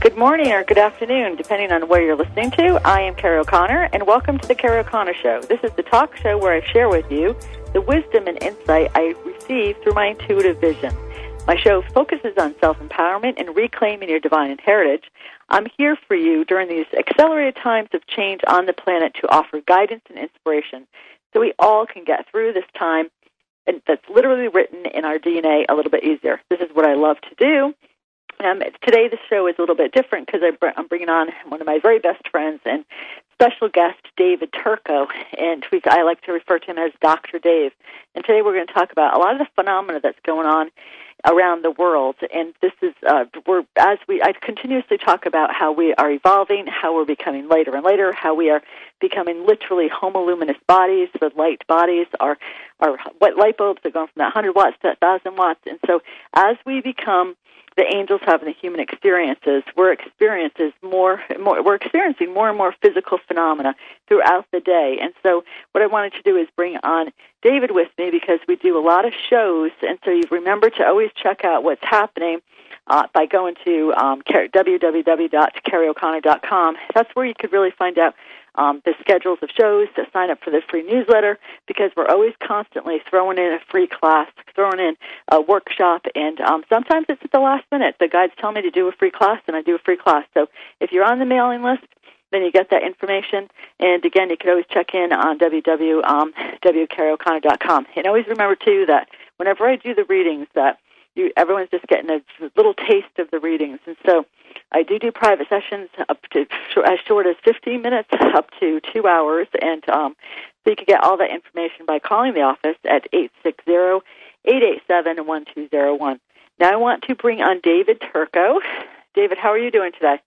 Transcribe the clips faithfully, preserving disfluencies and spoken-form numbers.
Good morning or good afternoon, depending on where you're listening to. I am Carrie O'Connor, and welcome to the Carrie O'Connor Show. This is the talk show where I share with you the wisdom and insight I receive through my intuitive vision. My show focuses on self-empowerment and reclaiming your divine heritage. I'm here for you during these accelerated times of change on the planet to offer guidance and inspiration so we all can get through this time and that's literally written in our D N A a little bit easier. This is what I love to do. Um, today the show is a little bit different because I'm bringing on one of my very best friends and special guest, David Turco, and we, I like to refer to him as Doctor Dave. And today we're going to talk about a lot of the phenomena that's going on around the world. And this is, uh, we're as we, I continuously talk about how we are evolving, how we're becoming lighter and lighter, how we are becoming literally homoluminous bodies, the light bodies, our, our what light bulbs are going from that one hundred watts to one thousand watts. And so as we become the angels having the human experiences, we're experiences more, more, we're experiencing more and more physical phenomena throughout the day. And so what I wanted to do is bring on David with me because we do a lot of shows, and so you remember to always check out what's happening uh, by going to um, w w w dot carrie o'connor dot com. That's where you could really find out Um, the schedules of shows, to sign up for the free newsletter, because we're always constantly throwing in a free class, throwing in a workshop, and um, sometimes it's at the last minute. The guides tell me to do a free class, and I do a free class. So if you're on the mailing list, then you get that information. And again, you can always check in on w w w dot carrie o'connor dot com. And always remember, too, that whenever I do the readings, that you, everyone's just getting a little taste of the readings. And so I do do private sessions up to as short as fifteen minutes, up to two hours, and um, so you can get all that information by calling the office at eight six zero, eight eight seven, one two zero one. Now I want to bring on David Turco. David, how are you doing today?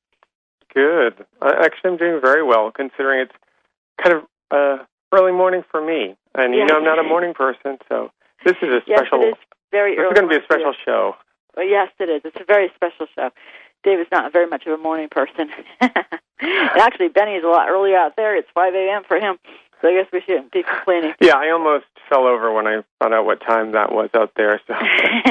Good. Uh, actually, I'm doing very well, considering it's kind of uh, early morning for me. And you yes. know I'm not a morning person, so this is a special... Yes, it is very this early. is going to be a special show. Well, yes, it is. It's a very special show. David's not very much of a morning person. And actually, Benny is a lot earlier out there. It's five a.m. for him, so I guess we shouldn't be complaining. Yeah, I almost fell over when I found out what time that was out there. So,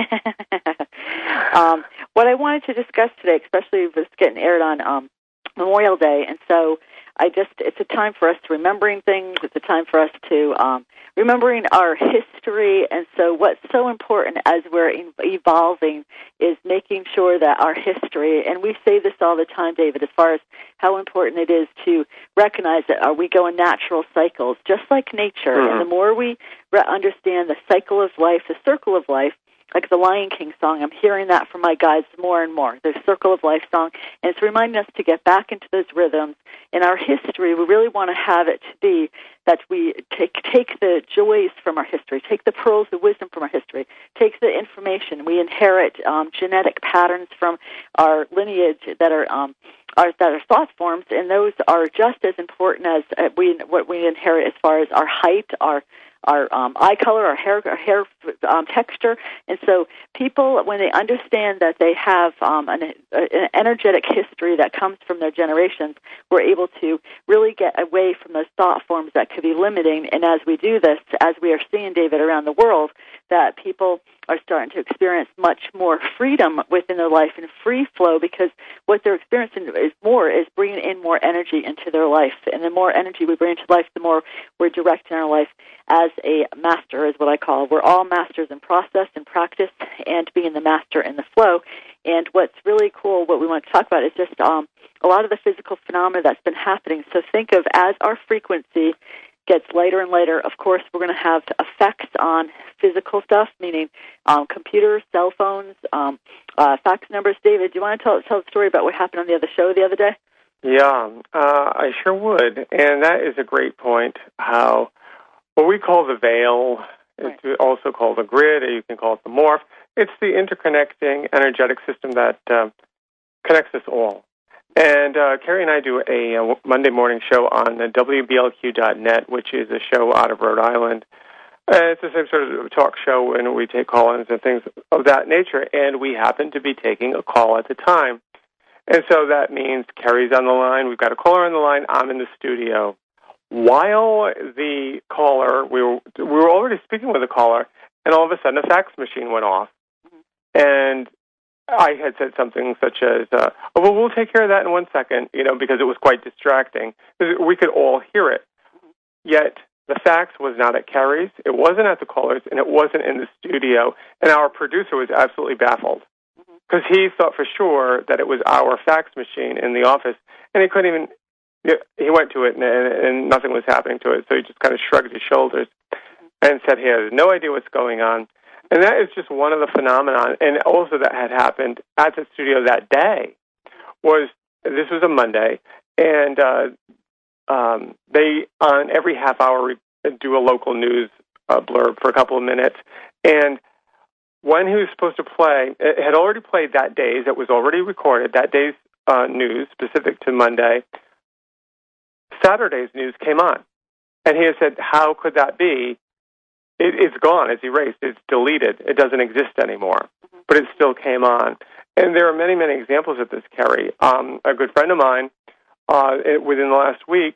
um, what I wanted to discuss today, especially with getting aired on um, Memorial Day, and so I just, it's a time for us to remembering things. It's a time for us to um, remembering our history. And so what's so important as we're evolving is making sure that our history, and we say this all the time, David, as far as how important it is to recognize that uh, we go in natural cycles, just like nature. Mm-hmm. And the more we re- understand the cycle of life, the circle of life, like the Lion King song, I'm hearing that from my guides more and more, the Circle of Life song, and it's reminding us to get back into those rhythms. In our history, we really want to have it to be that we take take the joys from our history, take the pearls of wisdom from our history, take the information. We inherit um, genetic patterns from our lineage that are um, are that are thought forms, and those are just as important as uh, we what we inherit as far as our height, our our um, eye color, our hair, our hair um, texture. And so people, when they understand that they have um, an, an energetic history that comes from their generations, we're able to really get away from those thought forms that could be limiting. And as we do this, as we are seeing, David, around the world, that people are starting to experience much more freedom within their life and free flow, because what they're experiencing is more is bringing in more energy into their life. And the more energy we bring into life, the more we're directing our life as a master, is what I call. We're all masters in process and practice and being the master in the flow. And what's really cool, what we want to talk about, is just um, a lot of the physical phenomena that's been happening. So think of, as our frequency gets lighter and lighter, of course, we're going to have effects on physical stuff, meaning um, computers, cell phones, um, uh, fax numbers. David, do you want to tell, tell the story about what happened on the other show the other day? Yeah, uh, I sure would. And that is a great point, how what we call the veil, it's right. also called the grid, or you can call it the morph. It's the interconnecting energetic system that uh, connects us all. And uh, Carrie and I do a, a Monday morning show on the W B L Q dot net, which is a show out of Rhode Island. Uh, it's the same sort of talk show, and we take call-ins and things of that nature. And we happen to be taking a call at the time. And so that means Carrie's on the line. We've got a caller on the line. I'm in the studio. While the caller, we were, we were already speaking with a caller, and all of a sudden a fax machine went off. Mm-hmm. And I had said something such as, uh, oh, well, we'll take care of that in one second, you know, because it was quite distracting. We could all hear it. Yet the fax was not at Carrie's, it wasn't at the caller's, and it wasn't in the studio. And our producer was absolutely baffled because he thought for sure that it was our fax machine in the office, and he couldn't even, he went to it, and, and nothing was happening to it. So he just kind of shrugged his shoulders and said he has no idea what's going on. And that is just one of the phenomena. And also that had happened at the studio that day was, this was a Monday, and uh, um, they, on every half hour, do a local news uh, blurb for a couple of minutes. And when he was supposed to play, it had already played that day's, it was already recorded, that day's uh, news specific to Monday. Saturday's news came on. And he had said, how could that be? It, it's gone. It's erased. It's deleted. It doesn't exist anymore. But it still came on. And there are many, many examples of this, Carrie. Um, a good friend of mine, uh, it, within the last week,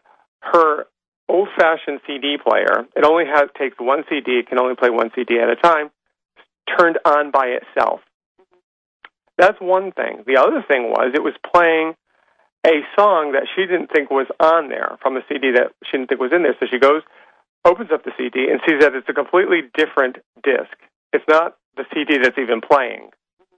her old-fashioned C D player, it only has takes one C D, it can only play one C D at a time, turned on by itself. That's one thing. The other thing was it was playing a song that she didn't think was on there from a C D that she didn't think was in there. So she goes, opens up the C D, and sees that it's a completely different disc. It's not the C D that's even playing.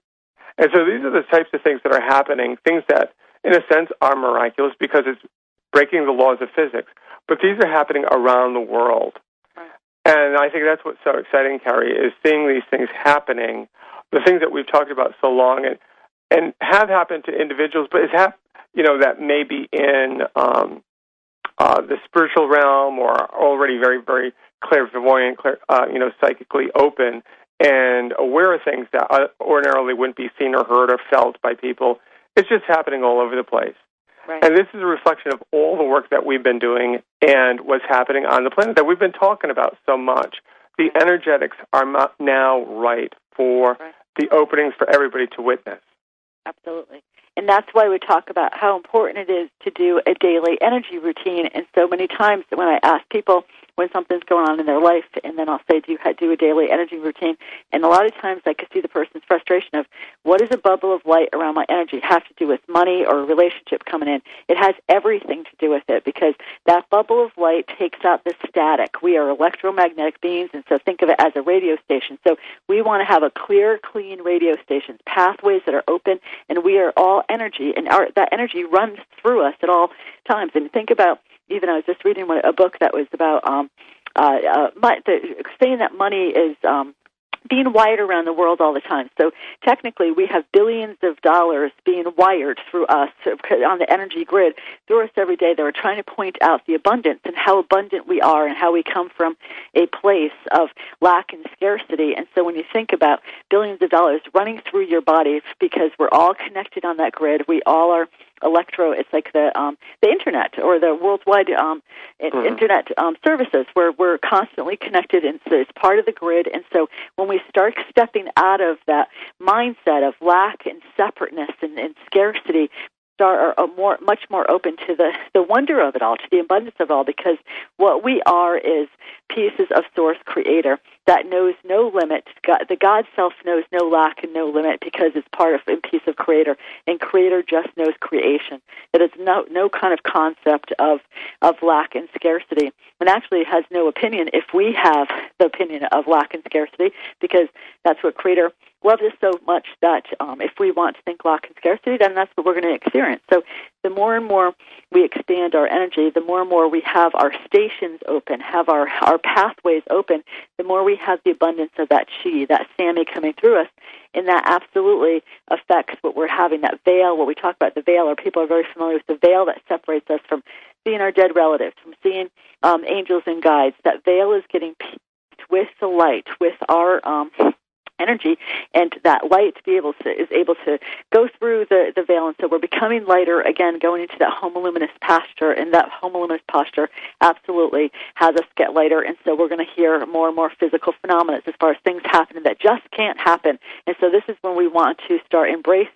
And so these are the types of things that are happening, things that, in a sense, are miraculous because it's breaking the laws of physics. But these are happening around the world. Right. And I think that's what's so exciting, Carrie, is seeing these things happening, the things that we've talked about so long, and and have happened to individuals, but it's hap- you know, that may be in um, uh, the spiritual realm or already very, very clairvoyant, clear, uh, you know, psychically open and aware of things that ordinarily wouldn't be seen or heard or felt by people. It's just happening all over the place. Right. And this is a reflection of all the work that we've been doing and what's happening on the planet that we've been talking about so much. The right. energetics are now right for right. the openings for everybody to witness. Absolutely. And that's why we talk about how important it is to do a daily energy routine. And so many times when I ask people when something's going on in their life, and then I'll say, do you do a daily energy routine? And a lot of times I could see the person's frustration of, what does a bubble of light around my energy have to do with money or a relationship coming in? It has everything to do with it, because that bubble of light takes out the static. We are electromagnetic beings, and so think of it as a radio station. So we want to have a clear, clean radio station, pathways that are open, and we are all energy, and our, that energy runs through us at all times. And think about, even I was just reading a book that was about um, uh, uh, my, the, saying that money is um, being wired around the world all the time. So technically we have billions of dollars being wired through us on the energy grid through us every day. They were trying to point out the abundance and how abundant we are and how we come from a place of lack and scarcity. And so when you think about billions of dollars running through your body, because we're all connected on that grid, we all are electro, it's like the um, the internet or the worldwide um, mm-hmm. internet um, services, where we're constantly connected, and so it's part of the grid. And so when we start stepping out of that mindset of lack and separateness and, and scarcity, are, are more, much more open to the, the wonder of it all, to the abundance of it all, because what we are is pieces of Source Creator that knows no limit. God, the God Self knows no lack and no limit because it's part of a piece of Creator, and Creator just knows creation. It is no no kind of concept of of lack and scarcity, and actually has no opinion if we have the opinion of lack and scarcity, because that's what Creator loves us so much that um, if we want to think lack and scarcity, then that's what we're going to experience. So the more and more we expand our energy, the more and more we have our stations open, have our, our pathways open, the more we have the abundance of that chi, that Sammy coming through us, and that absolutely affects what we're having, that veil, what we talk about, the veil, or people are very familiar with the veil that separates us from seeing our dead relatives, from seeing um, angels and guides. That veil is getting pierced with the light, with our um energy, and that light to be able to is able to go through the, the veil, and so we're becoming lighter again, going into that homoluminous posture, and that homoluminous posture absolutely has us get lighter. And so we're going to hear more and more physical phenomena as far as things happening that just can't happen. And so this is when we want to start embracing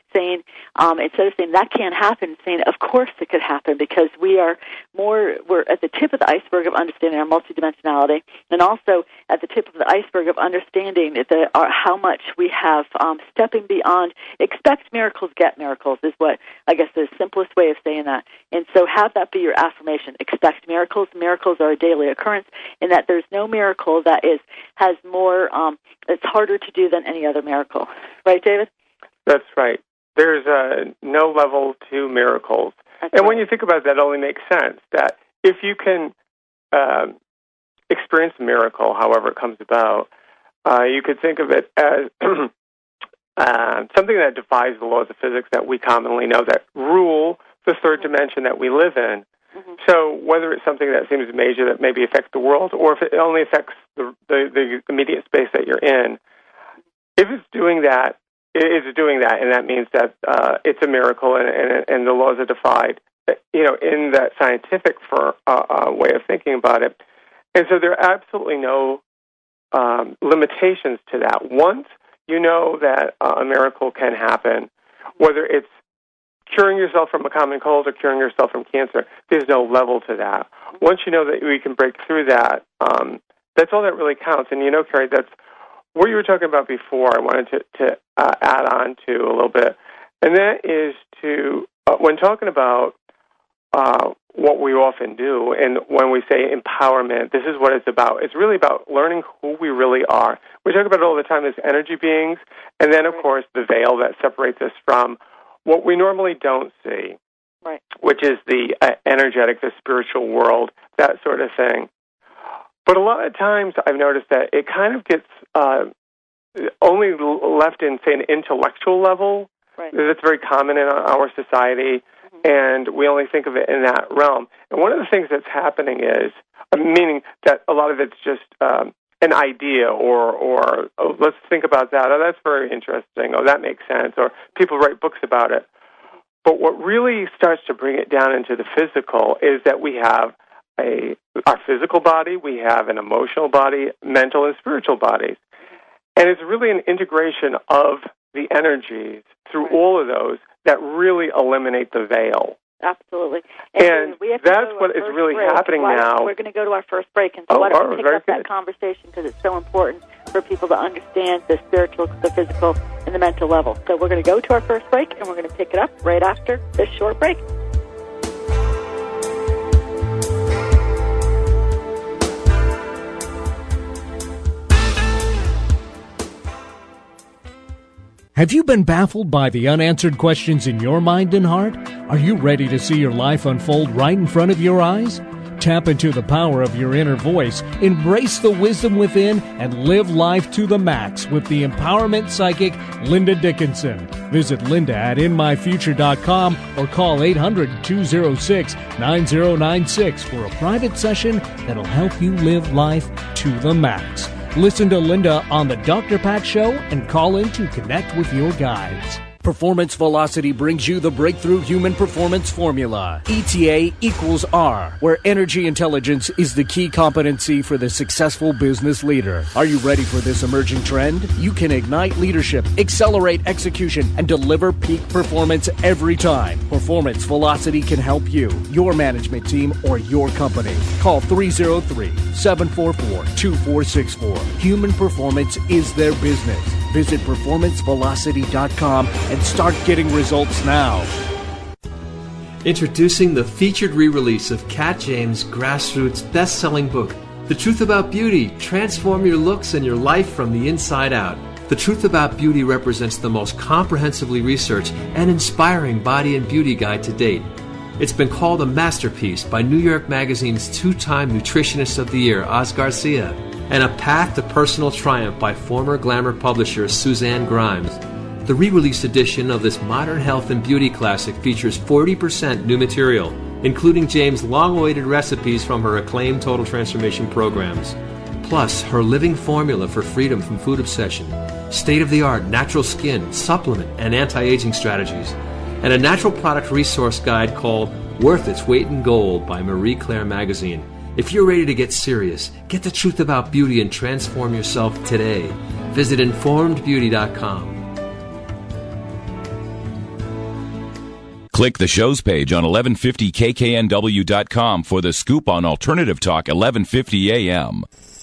saying, um, instead of saying that can't happen, saying of course it could happen, because we are more, we're at the tip of the iceberg of understanding our multidimensionality, and also at the tip of the iceberg of understanding the, uh, how much we have um, stepping beyond. Expect miracles, get miracles is what I guess the simplest way of saying that. And so have that be your affirmation. Expect miracles. Miracles are a daily occurrence, in that there's no miracle that is has more, um, it's harder to do than any other miracle. Right, David? That's right. There's uh, no level to miracles. That's and right. When you think about it, that only makes sense, that if you can uh, experience a miracle, however it comes about, uh, you could think of it as uh, something that defies the laws of physics that we commonly know that rule the third dimension that we live in. Mm-hmm. So whether it's something that seems major that maybe affects the world, or if it only affects the, the, the immediate space that you're in, if it's doing that, it's doing that, and that means that uh, it's a miracle, and, and, and the laws are defied, you know, in that scientific for, uh, uh, way of thinking about it. And so there are absolutely no um, limitations to that. Once you know that uh, a miracle can happen, whether it's curing yourself from a common cold or curing yourself from cancer, there's no level to that. Once you know that we can break through that, um, that's all that really counts. And you know, Carrie, that's what you were talking about before. I wanted to, to uh, add on to a little bit, and that is to, uh, when talking about uh, what we often do, and when we say empowerment, this is what it's about. It's really about learning who we really are. We talk about it all the time as energy beings, and then, of course, the veil that separates us from what we normally don't see, right, which is the uh, energetic, the spiritual world, that sort of thing. But a lot of times I've noticed that it kind of gets uh, only left in, say, an intellectual level. Right. That's very common in our society, mm-hmm. and we only think of it in that realm. And one of the things that's happening is, uh, meaning that a lot of it's just um, an idea, or, or oh, let's think about that. Oh, that's very interesting. Oh, that makes sense. Or people write books about it. But what really starts to bring it down into the physical is that we have a our physical body, we have an emotional body, mental and spiritual bodies. And it's really an integration of the energies through right. all of those that really eliminate the veil. Absolutely. And, and we have that's what is really break. happening why, now. We're going to go to our first break, and so oh, why don't we oh, pick up good. that conversation, because it's so important for people to understand the spiritual, the physical, and the mental level. So we're going to go to our first break, and we're going to pick it up right after this short break. Have you been baffled by the unanswered questions in your mind and heart? Are you ready to see your life unfold right in front of your eyes? Tap into the power of your inner voice, embrace the wisdom within, and live life to the max with the empowerment psychic, Linda Dickinson. Visit Linda at in my future dot com or call eight hundred, two oh six, nine oh nine six for a private session that'll help you live life to the max. Listen to Linda on the Doctor Pat Show and call in to connect with your guides. Performance Velocity brings you the Breakthrough Human Performance Formula, E T A equals R, where energy intelligence is the key competency for the successful business leader. Are you ready for this emerging trend? You can ignite leadership, accelerate execution, and deliver peak performance every time. Performance Velocity can help you, your management team, or your company. Call three oh three, seven four four, two four six four. Human performance is their business. Visit performance velocity dot com and start getting results now. Introducing the featured re-release of Kat James' grassroots best-selling book, The Truth About Beauty, Transform Your Looks and Your Life from the Inside Out. The Truth About Beauty represents the most comprehensively researched and inspiring body and beauty guide to date. It's been called a masterpiece by New York Magazine's two-time Nutritionist of the Year, Oz Garcia, and a path to personal triumph by former Glamour publisher Suzanne Grimes. The re-released edition of this modern health and beauty classic features forty percent new material, including James' long-awaited recipes from her acclaimed Total Transformation programs, plus her living formula for freedom from food obsession, state-of-the-art natural skin, supplement, and anti-aging strategies, and a natural product resource guide called Worth Its Weight in Gold by Marie Claire Magazine. If you're ready to get serious, get the truth about beauty and transform yourself today. Visit informed beauty dot com. Click the show's page on eleven fifty K K N W dot com for the scoop on Alternative Talk eleven fifty A M.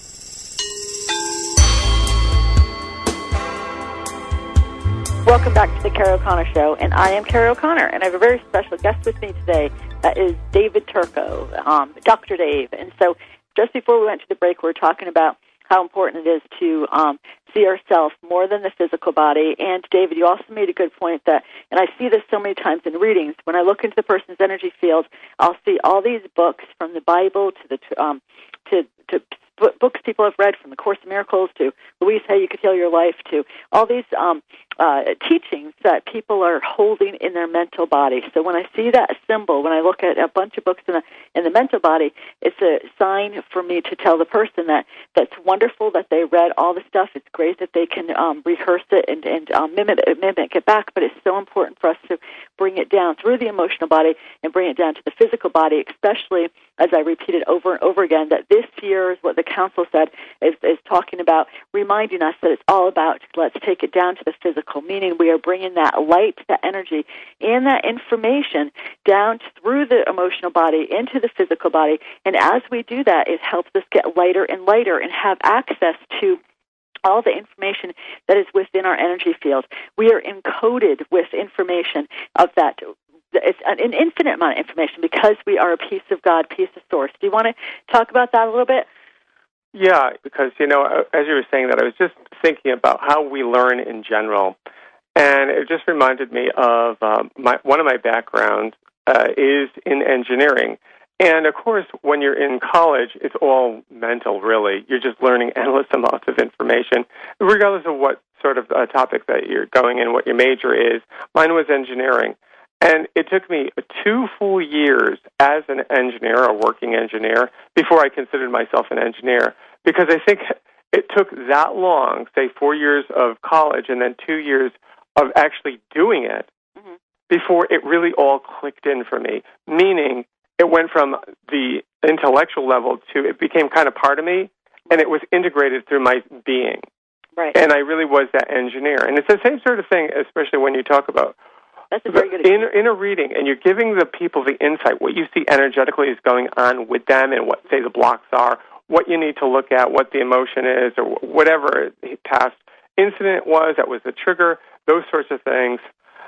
Welcome back to the Carrie O'Connor Show, and I am Carrie O'Connor, and I have a very special guest with me today. That is David Turco, um, Doctor Dave. And so just before we went to the break, we were talking about how important it is to um, see ourselves more than the physical body. And, David, you also made a good point that, and I see this so many times in readings, when I look into the person's energy field, I'll see all these books from the Bible to the um, to to books people have read, from the Course in Miracles to Louise Hay, You Could Heal Your Life, to all these um, uh, teachings that people are holding in their mental body. So when I see that symbol, when I look at a bunch of books in the, in the mental body, it's a sign for me to tell the person that that's wonderful that they read all the stuff. It's great that they can um, rehearse it and, and um, mimic, mimic it back, but it's so important for us to bring it down through the emotional body and bring it down to the physical body, especially, as I repeated over and over again, that this year is what the council said, is, is talking about, reminding us that it's all about, let's take it down to the physical, meaning we are bringing that light, that energy, and that information down through the emotional body into the physical body. And as we do that, it helps us get lighter and lighter and have access to all the information that is within our energy field. We are encoded with information of that. It's an infinite amount of information because we are a piece of God, piece of Source. Do you want to talk about that a little bit? Yeah, because, you know, as you were saying that, I was just thinking about how we learn in general. And it just reminded me of um, my, one of my backgrounds uh, is in engineering. And, of course, when you're in college, it's all mental, really. You're just learning endless amounts of information, regardless of what sort of uh, topic that you're going in, what your major is. Mine was engineering. And it took me two full years as an engineer, a working engineer, before I considered myself an engineer, because I think it took that long, say four years of college and then two years of actually doing it, mm-hmm. before it really all clicked in for me, meaning it went from the intellectual level to it became kind of part of me, and it was integrated through my being. Right. And I really was that engineer. And it's the same sort of thing, especially when you talk about That's a very good in, in a reading, and you're giving the people the insight, what you see energetically is going on with them and what, say, the blocks are, what you need to look at, what the emotion is, or whatever past incident was that was the trigger, those sorts of things,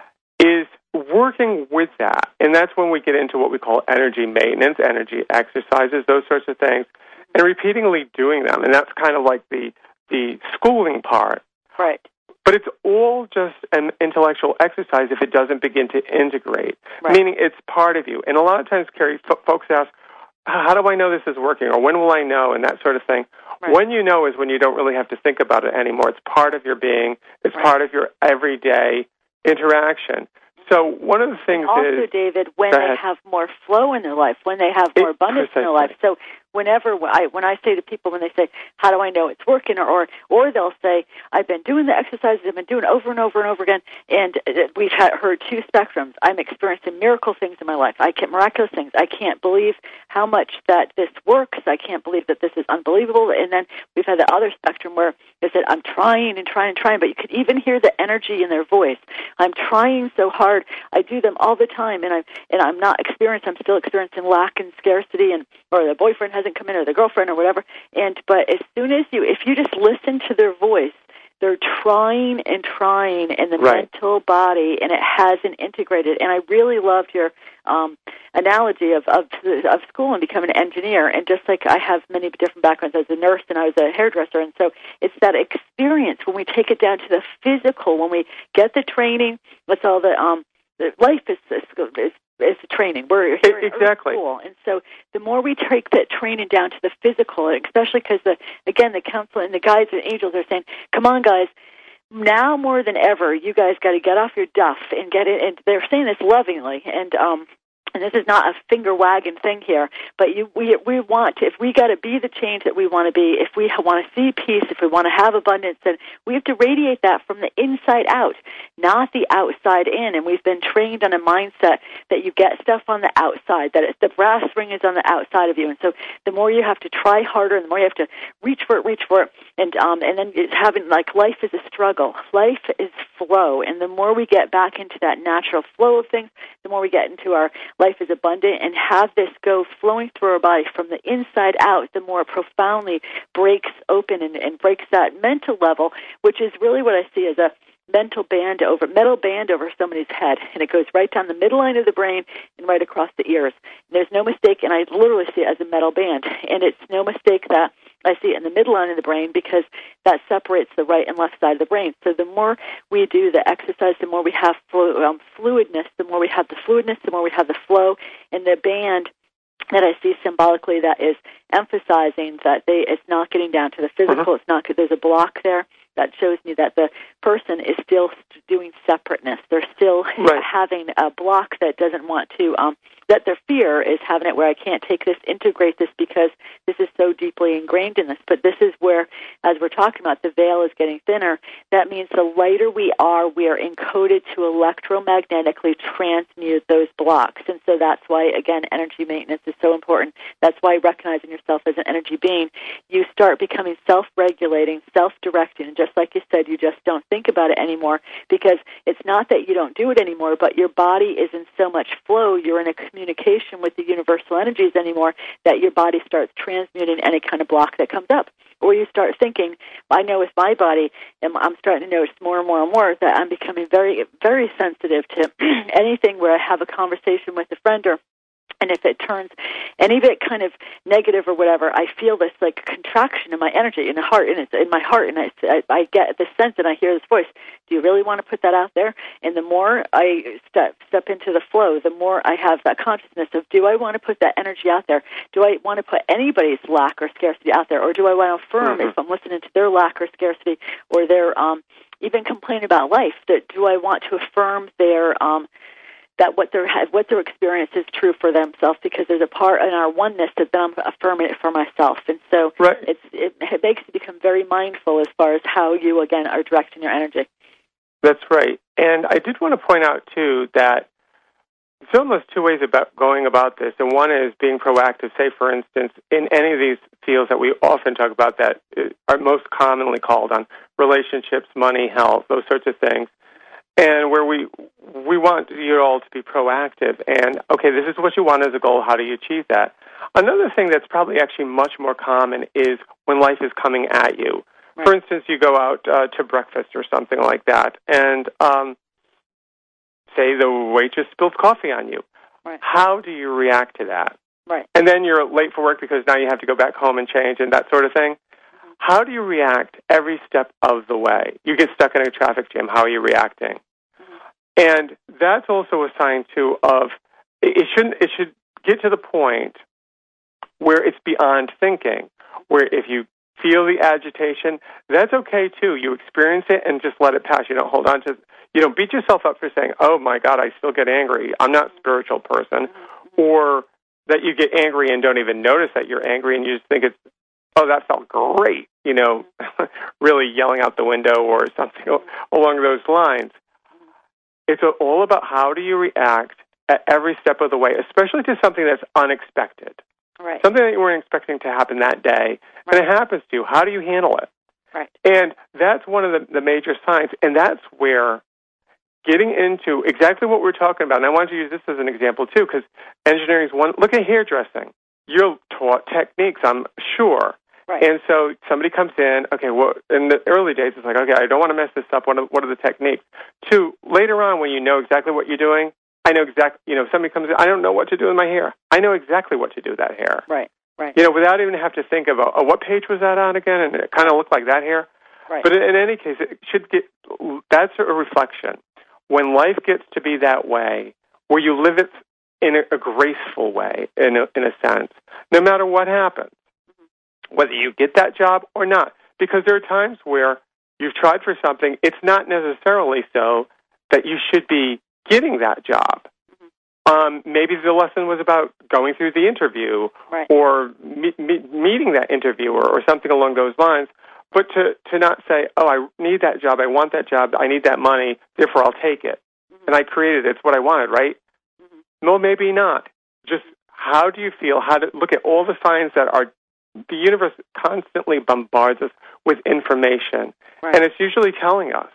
is working with that. And that's when we get into what we call energy maintenance, energy exercises, those sorts of things, and repeatedly doing them. And that's kind of like the the schooling part. Right. But it's all just an intellectual exercise if it doesn't begin to integrate, right. Meaning it's part of you. And a lot of times, Carrie, f- folks ask, how do I know this is working, or when will I know, and that sort of thing. Right. When you know is when you don't really have to think about it anymore. It's part of your being. It's right. part of your everyday interaction. So one of the things also, is... Also, David, when they have more flow in their life, when they have more it, abundance precisely. in their life. So whenever I, when I say to people, when they say, how do I know it's working? Or, or, or they'll say, I've been doing the exercises, I've been doing it over and over and over again, and we've had, heard two spectrums. I'm experiencing miracle things in my life. I can't, miraculous things. I can't believe how much that this works. I can't believe that this is unbelievable. And then we've had the other spectrum where they said, I'm trying and trying and trying, but you could even hear the energy in their voice. I'm trying so hard. I do them all the time, and I'm and I'm not experienced. I'm still experiencing lack and scarcity, and or the boyfriend hasn't come in, or the girlfriend, or whatever. And but as soon as you, if you just listen to their voice, they're trying and trying in the right. mental body, and it hasn't integrated. And I really loved your um, analogy of, of of school and becoming an engineer. And just like I have many different backgrounds as a nurse, and I was a hairdresser, and so it's that experience when we take it down to the physical, when we get the training. That's all the um. Life is is, is is training. We're here exactly, in school, and so the more we take that training down to the physical, especially because the again the council and the guides and angels are saying, "Come on, guys." Now more than ever, you guys got to get off your duff and get it. And they're saying this lovingly, and um, and this is not a finger wagging thing here, but you, we we want to, if we got to be the change that we want to be, if we want to see peace, if we want to have abundance, then we have to radiate that from the inside out, not the outside in. And we've been trained on a mindset that you get stuff on the outside, that it's, the brass ring is on the outside of you. And so the more you have to try harder, and the more you have to reach for it, reach for it, and um, and then it's having, like, life is a struggle. Life is flow, and the more we get back into that natural flow of things, the more we get into our life is abundant and have this go flowing through our body from the inside out, the more it profoundly breaks open and, and breaks that mental level, which is really what I see as a mental band over, metal band over somebody's head, and it goes right down the middle line of the brain and right across the ears. And there's no mistake, and I literally see it as a metal band, and it's no mistake that I see it in the middle line of the brain because that separates the right and left side of the brain. So the more we do the exercise, the more we have flu- um, fluidness, the more we have the fluidness, the more we have the flow, and the band that I see symbolically that is emphasizing that they, it's not getting down to the physical. Uh-huh. It's not, there's a block there that shows me that the person is still doing separateness. They're still right. having a block that doesn't want to, um, that their fear is having it where I can't take this, integrate this because this is so deeply ingrained in this. But this is where, as we're talking about, the veil is getting thinner. That means the lighter we are, we are encoded to electromagnetically transmute those blocks. And so that's why, again, energy maintenance is so important. That's why recognizing yourself as an energy being, you start becoming self-regulating, self-directing, and just like you said, you just don't think about it anymore because it's not that you don't do it anymore, but your body is in so much flow, you're in a communication with the universal energies anymore that your body starts transmuting any kind of block that comes up. Or you start thinking, I know with my body, and I'm starting to notice more and more and more that I'm becoming very, very sensitive to anything where I have a conversation with a friend or and if it turns any bit kind of negative or whatever, I feel this like contraction in my energy, in the heart, and it's in my heart, and I, I, I get this sense, and I hear this voice. Do you really want to put that out there? And the more I step step into the flow, the more I have that consciousness of, do I want to put that energy out there? Do I want to put anybody's lack or scarcity out there, or do I want to affirm mm-hmm. if I'm listening to their lack or scarcity, or their um, even complaining about life? That do I want to affirm their um, that what their what their experience is true for themselves, because there's a part in our oneness that then I'm affirming it for myself. And so right. it's, it, it makes you become very mindful as far as how you, again, are directing your energy. That's right. And I did want to point out, too, that there's almost two ways about going about this. And one is being proactive. Say, for instance, in any of these fields that we often talk about that are most commonly called on, relationships, money, health, those sorts of things. And where we we want you all to be proactive and, okay, this is what you want as a goal. How do you achieve that? Another thing that's probably actually much more common is when life is coming at you. Right. For instance, you go out uh, to breakfast or something like that, and um, say the waitress spills coffee on you. Right. How do you react to that? Right. And then you're late for work because now you have to go back home and change and that sort of thing. Mm-hmm. How do you react every step of the way? You get stuck in a traffic jam. How are you reacting? And that's also a sign, too, of it shouldn't. It should get to the point where it's beyond thinking, where if you feel the agitation, that's okay, too. You experience it and just let it pass. You don't hold on to, you don't beat yourself up for saying, oh, my God, I still get angry. I'm not a spiritual person. Or that you get angry and don't even notice that you're angry and you just think it's, oh, that felt great, you know, really yelling out the window or something along those lines. It's all about how do you react at every step of the way, especially to something that's unexpected. Right. Something that you weren't expecting to happen that day, right. and it happens to you. How do you handle it? Right. And that's one of the, the major signs, and that's where getting into exactly what we're talking about, and I wanted to use this as an example, too, because engineering is one. Look at hairdressing. You're taught techniques, I'm sure. Right. And so somebody comes in, okay, well, in the early days, it's like, okay, I don't want to mess this up. What are, what are the techniques? Two, later on, when you know exactly what you're doing, I know exactly, you know, if somebody comes in, I don't know what to do with my hair. I know exactly what to do with that hair. Right, right. You know, without even have to think of, oh, what page was that on again? And it kind of looked like that hair. Right. But in, in any case, it should get, that's a reflection. When life gets to be that way, where you live it in a, a graceful way, in a, in a sense, no matter what happens. Whether you get that job or not. Because there are times where you've tried for something, it's not necessarily so that you should be getting that job. Mm-hmm. Um, maybe the lesson was about going through the interview right. or me- me- meeting that interviewer or something along those lines. But to, to not say, oh, I need that job, I want that job, I need that money, therefore I'll take it. Mm-hmm. And I created it, it's what I wanted, right? Mm-hmm. No, maybe not. Just how do you feel? How to look at all the signs that are, the universe constantly bombards us with information. Right. And it's usually telling us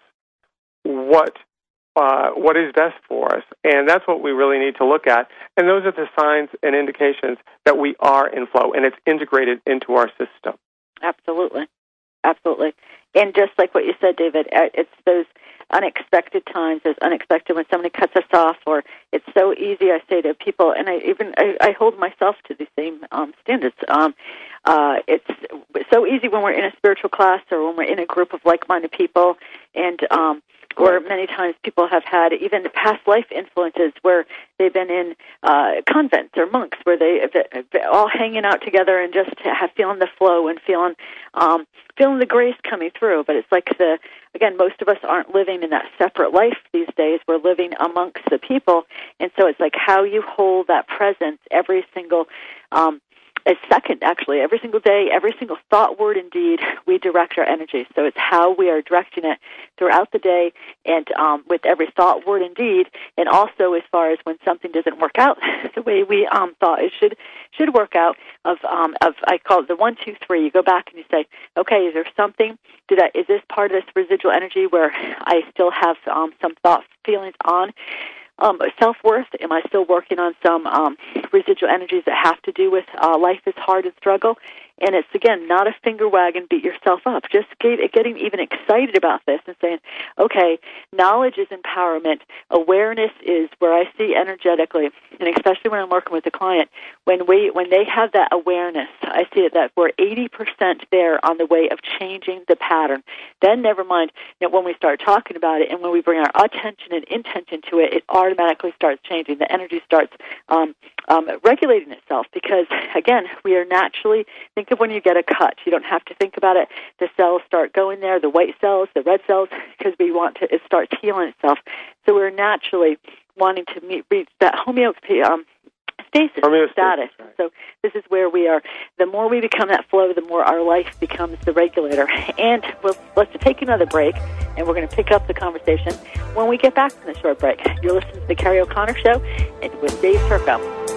what uh, what is best for us. And that's what we really need to look at. And those are the signs and indications that we are in flow, and it's integrated into our system. Absolutely. Absolutely. And just like what you said, David, it's those unexpected times, those unexpected when somebody cuts us off, or it's so easy, I say to people, and I even I, I hold myself to the same um, standards. Um, uh, it's so easy when we're in a spiritual class or when we're in a group of like-minded people, and um, or many times people have had even past life influences where they've been in uh, convents or monks where they they're all hanging out together and just have feeling the flow and feeling um, feeling the grace coming through. But it's like the again, most of us aren't living in that separate life these days. We're living amongst the people, and so it's like how you hold that presence every single um, a second, actually, every single day, every single thought, word, and deed, we direct our energy. So it's how we are directing it throughout the day and um, with every thought, word, and deed, and also as far as when something doesn't work out the way we um, thought it should should work out, of, um, of I call it the one, two, three. You go back and you say, okay, is there something, did I, is this part of this residual energy where I still have um, some thoughts, feelings on? Um, self-worth, am I still working on some um, residual energies that have to do with uh, life is hard and struggle? And it's, again, not a finger wag and beat yourself up. Just get, getting even excited about this and saying, okay, knowledge is empowerment. Awareness is where I see energetically, and especially when I'm working with a client, when we when they have that awareness, I see it that we're eighty percent there on the way of changing the pattern. Then never mind, you know, when we start talking about it and when we bring our attention and intention to it, it automatically starts changing. The energy starts um, um, regulating itself because, again, we are naturally, think of when you get a cut. You don't have to think about it. The cells start going there, the white cells, the red cells, because we want to, it starts healing itself. So we're naturally wanting to meet, reach that homeopathy, um, stasis status. Right. So this is where we are. The more we become that flow, the more our life becomes the regulator. And we'll, let's take another break, and we're going to pick up the conversation when we get back from the short break. You're listening to the Carrie O'Connor Show and with Dave Turco.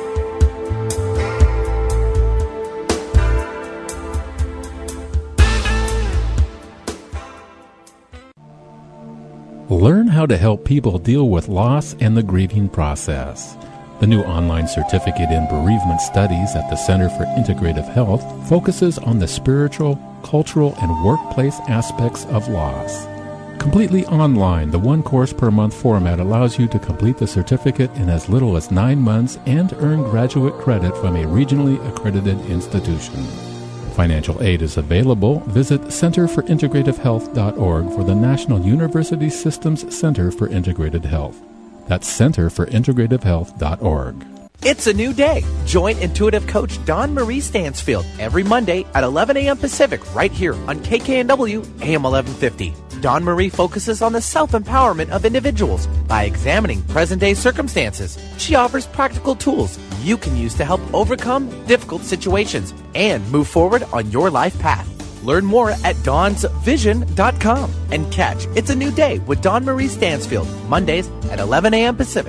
Learn how to help people deal with loss and the grieving process. The new online certificate in bereavement studies at the Center for Integrative Health focuses on the spiritual, cultural, and workplace aspects of loss. Completely online, the one course per month format allows you to complete the certificate in as little as nine months and earn graduate credit from a regionally accredited institution. Financial aid is available. Visit center for integrative health dot org for the National University Systems Center for Integrated Health. That's center for integrative health dot org. It's a new day. Join intuitive coach Dawn Marie Stansfield every Monday at eleven a.m. Pacific right here on K K N W A M eleven fifty. Dawn Marie focuses on the self-empowerment of individuals by examining present-day circumstances. She offers practical tools you can use to help overcome difficult situations and move forward on your life path. Learn more at dawns vision dot com and catch It's a New Day with Dawn Marie Stansfield, Mondays at eleven a.m. Pacific.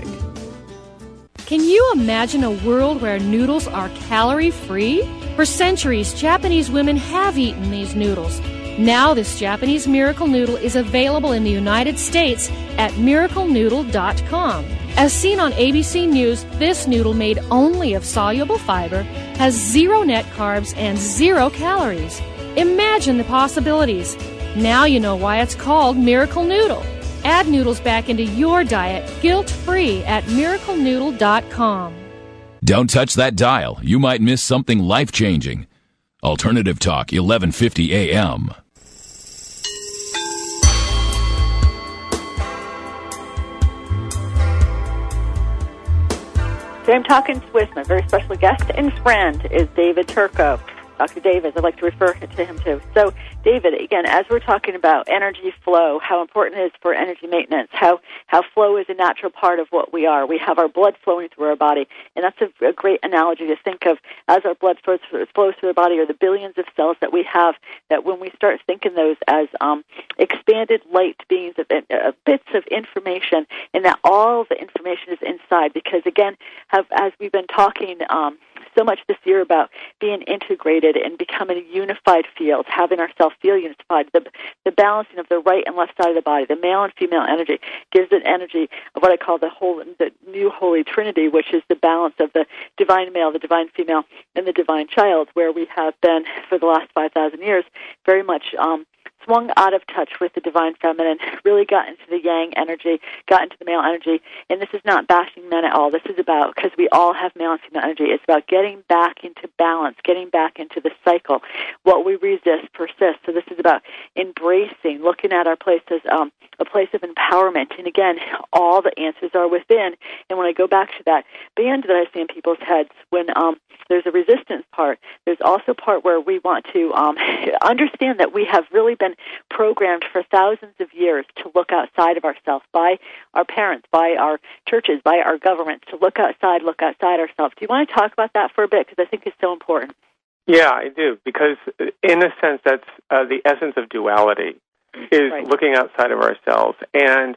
Can you imagine a world where noodles are calorie-free? For centuries, Japanese women have eaten these noodles. Now this Japanese miracle noodle is available in the United States at miracle noodle dot com. As seen on A B C News, this noodle made only of soluble fiber has zero net carbs and zero calories. Imagine the possibilities. Now you know why it's called Miracle Noodle. Add noodles back into your diet guilt-free at miracle noodle dot com. Don't touch that dial. You might miss something life-changing. Alternative Talk, eleven fifty A M. Today I'm talking with my very special guest and friend is David Turco. Doctor Davis. I like to refer to him too. So, David, again, as we're talking about energy flow, how important it is for energy maintenance, how, how flow is a natural part of what we are. We have our blood flowing through our body, and that's a, a great analogy to think of as our blood flows, flows through our body, or the billions of cells that we have, that when we start thinking those as um, expanded light beings of uh, bits of information, and that all the information is inside, because, again, have, as we've been talking um, so much this year about being integrated and becoming a unified field, having ourselves feel unified, the, the balancing of the right and left side of the body, the male and female energy, gives it energy of what I call the whole, the new Holy Trinity, which is the balance of the divine male, the divine female, and the divine child, where we have been, for the last five thousand years, very much um, swung out of touch with the divine feminine, really got into the yang energy, got into the male energy. And this is not bashing men at all. This is about, because we all have male and female energy, it's about getting back into balance, getting back into the cycle. What we resist persists. So this is about embracing, looking at our place as um, a place of empowerment. And again, all the answers are within. And when I go back to that band that I see in people's heads, when um, there's a resistance part, there's also a part where we want to um, understand that we have really been programmed for thousands of years to look outside of ourselves by our parents, by our churches, by our governments, to look outside, look outside ourselves. Do you want to talk about that for a bit? Because I think it's so important. Yeah, I do, because in a sense that's uh, the essence of duality, is right. looking outside of ourselves. And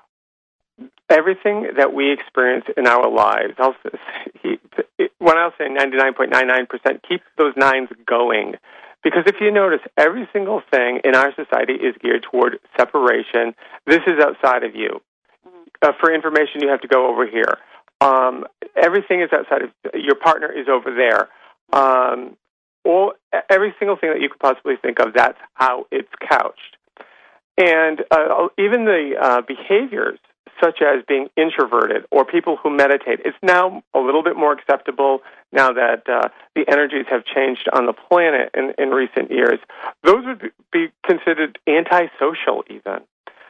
everything that we experience in our lives, I'll, when I'll say ninety-nine point nine nine percent, keep those nines going. Because if you notice, every single thing in our society is geared toward separation. This is outside of you. Mm-hmm. Uh, for information, you have to go over here. Um, everything is outside of your partner is over there. Um, all every single thing that you could possibly think of, that's how it's couched. And uh, even the uh, behaviors, such as being introverted or people who meditate, it's now a little bit more acceptable now that uh, the energies have changed on the planet in, in recent years. Those would be considered antisocial even.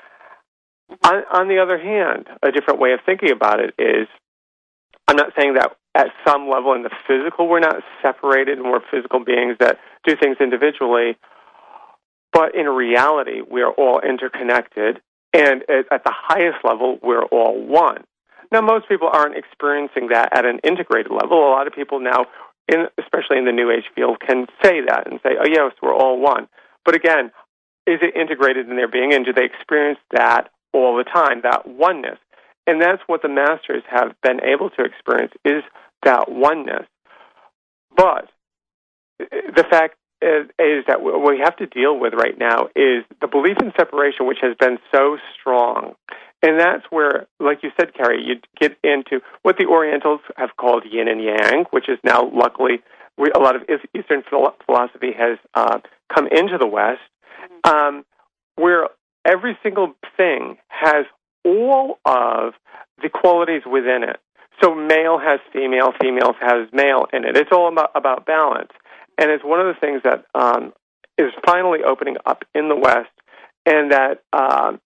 On, on the other hand, a different way of thinking about it is, I'm not saying that at some level in the physical we're not separated and we're physical beings that do things individually, but in reality we are all interconnected. And at the highest level, we're all one. Now, most people aren't experiencing that at an integrated level. A lot of people now, in, especially in the New Age field, can say that and say, oh, yes, we're all one. But again, is it integrated in their being, and do they experience that all the time, that oneness? And that's what the masters have been able to experience, is that oneness. But the fact Is, is that what we have to deal with right now is the belief in separation, which has been so strong. And that's where, like you said, Carrie, you get into what the Orientals have called yin and yang, which is now, luckily, we, a lot of Eastern philosophy has uh, come into the West, um, where every single thing has all of the qualities within it. So male has female, female has male in it. It's all about, about balance. And it's one of the things that um, is finally opening up in the West, and that um,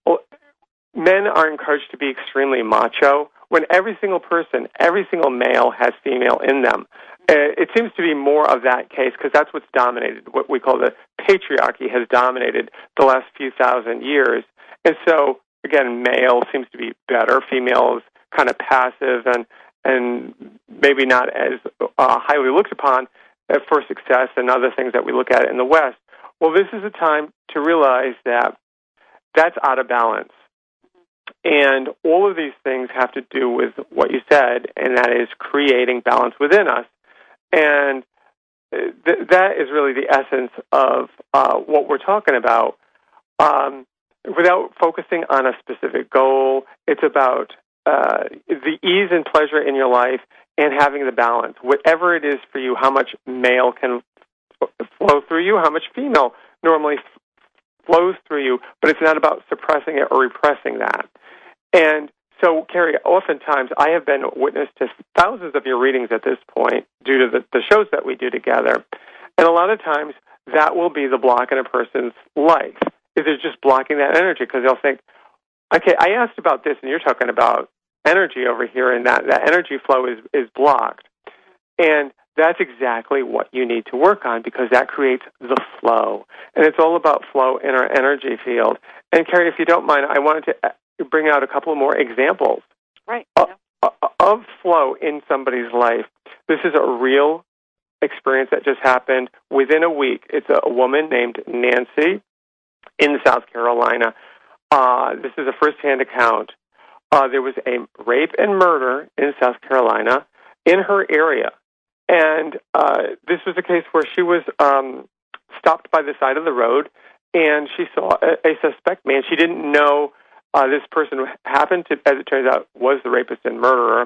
men are encouraged to be extremely macho when every single person, every single male has female in them. Uh, it seems to be more of that case because that's what's dominated. What we call the patriarchy has dominated the last few thousand years. And so, again, male seems to be better. Female is kind of passive and, and maybe not as uh, highly looked upon for success and other things that we look at in the West. Well, this is a time to realize that that's out of balance. And all of these things have to do with what you said, and that is creating balance within us. And th- that is really the essence of uh, what we're talking about. Um, without focusing on a specific goal, it's about uh, the ease and pleasure in your life and having the balance. Whatever it is for you, how much male can f- flow through you, how much female normally f- flows through you, but it's not about suppressing it or repressing that. And so, Carrie, oftentimes I have been witness to thousands of your readings at this point due to the, the shows that we do together. And a lot of times that will be the block in a person's life, is it's just blocking that energy because they'll think, okay, I asked about this and you're talking about energy over here, and that, that energy flow is, is blocked. And that's exactly what you need to work on, because that creates the flow. And it's all about flow in our energy field. And, Carrie, if you don't mind, I wanted to bring out a couple more examples right. of, of flow in somebody's life. This is a real experience that just happened within a week. It's a woman named Nancy in South Carolina. Uh, this is a first-hand account. Uh, there was a rape and murder in South Carolina in her area. And uh, this was a case where she was um, stopped by the side of the road, and she saw a, a suspect man. She didn't know uh, this person happened to, as it turns out, was the rapist and murderer.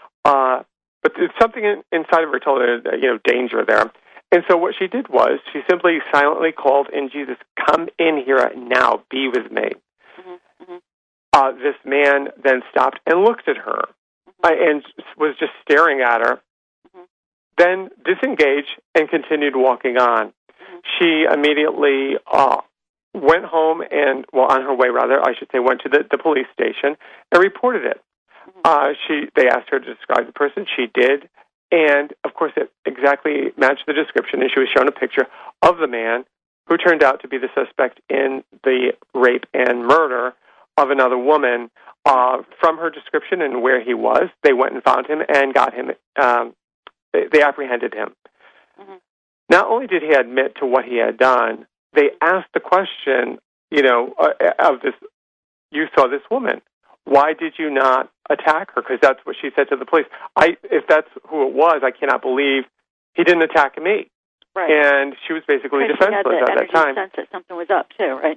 Uh, but there's something in, inside of her told her, you know, danger there. And so what she did was she simply silently called in Jesus, "Come in here now, be with me." Mm-hmm, mm-hmm. Uh, this man then stopped and looked at her mm-hmm. uh, and was just staring at her, mm-hmm. then disengaged and continued walking on. Mm-hmm. She immediately uh, went home and, well, on her way, rather, I should say, went to the, the police station and reported it. Mm-hmm. Uh, she They asked her to describe the person. She did. And, of course, it exactly matched the description, and she was shown a picture of the man who turned out to be the suspect in the rape and murder of another woman. Uh, from her description and where he was, they went and found him and got him, um, they, they apprehended him. Mm-hmm. Not only did he admit to what he had done, they asked the question, you know, uh, of this, you saw this woman. Why did you not attack her? Because that's what she said to the police. I, if that's who it was, I cannot believe he didn't attack me. Right. And she was basically because defenseless she had the at that time. Sense that something was up too, right?